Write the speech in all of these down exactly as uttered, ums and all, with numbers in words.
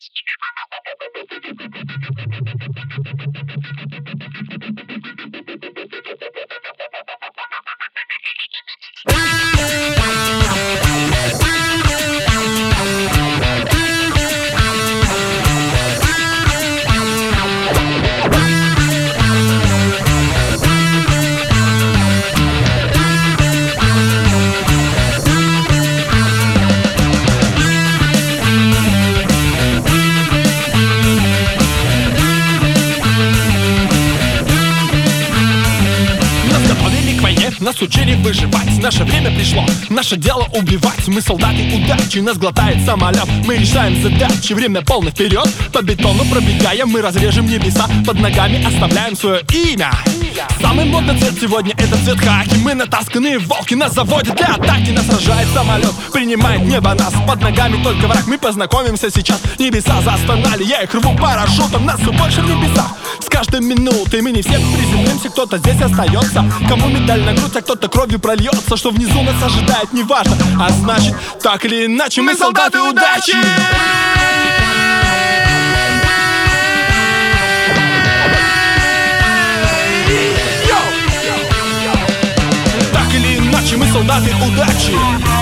Нас учили выживать, наше время пришло, наше дело убивать. Мы солдаты удачи, нас глотает самолет. Мы решаем задачи, время полно вперед. По бетону пробегаем, мы разрежем небеса. Под ногами оставляем свое имя. Самый модный цвет сегодня это цвет хаки. Мы натасканные волки, нас заводят для атаки. Нас сражает самолет, принимает небо нас. Под ногами только враг, мы познакомимся сейчас. Небеса застонали, я их рву парашютом. Нас все больше в небесах. С каждой минутой мы не все приземлимся. Кто-то здесь остается, кому медаль на грудь, а кто-то кровью прольется. Что внизу нас ожидает, неважно. А значит, так или иначе, мы солдаты удачи. Так или иначе, мы солдаты удачи.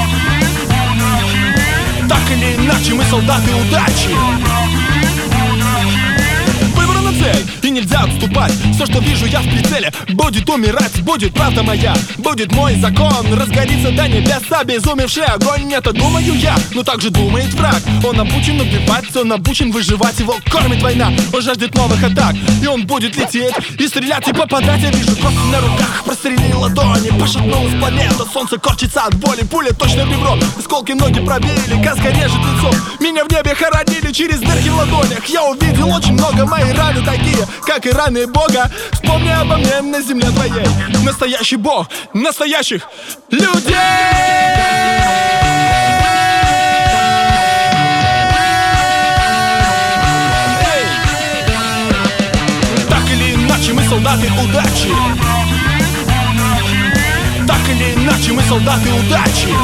Так или иначе, мы солдаты удачи. Выбрана цель, и нельзя отступать. Все, что вижу я в прицеле, будет умирать, будет правда моя, будет мой закон. Разгорится до небес обезумевший огонь. Это думаю я, но также думает враг. Он обучен убивать, он обучен выживать. Его кормит война, он жаждет новых атак. И он будет лететь и стрелять и попадать. Я вижу кровь на руках, прострелили ладони. Пошатнулась планета, солнце корчится от боли. Пуля точно в ребро, осколки ноги пробили. Каска режет лицо, меня в небе хоронили через дырки в ладонях. Я увидел очень много, мои раны такие, как и раны Бога. Вспомни обо мне на земле твоей. Настоящий Бог, настоящих людей. Так или иначе, мы солдаты удачи. Так или иначе, мы солдаты удачи.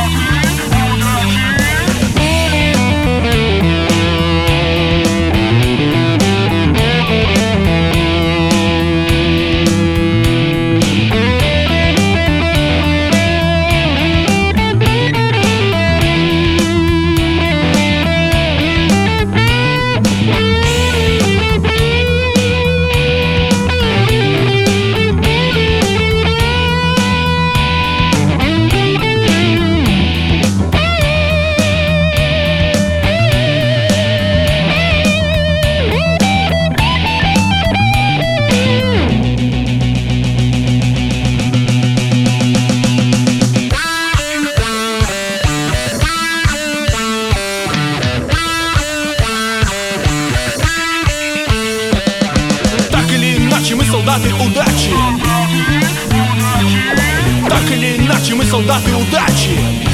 Мы солдаты удачи. Так или иначе, мы солдаты удачи.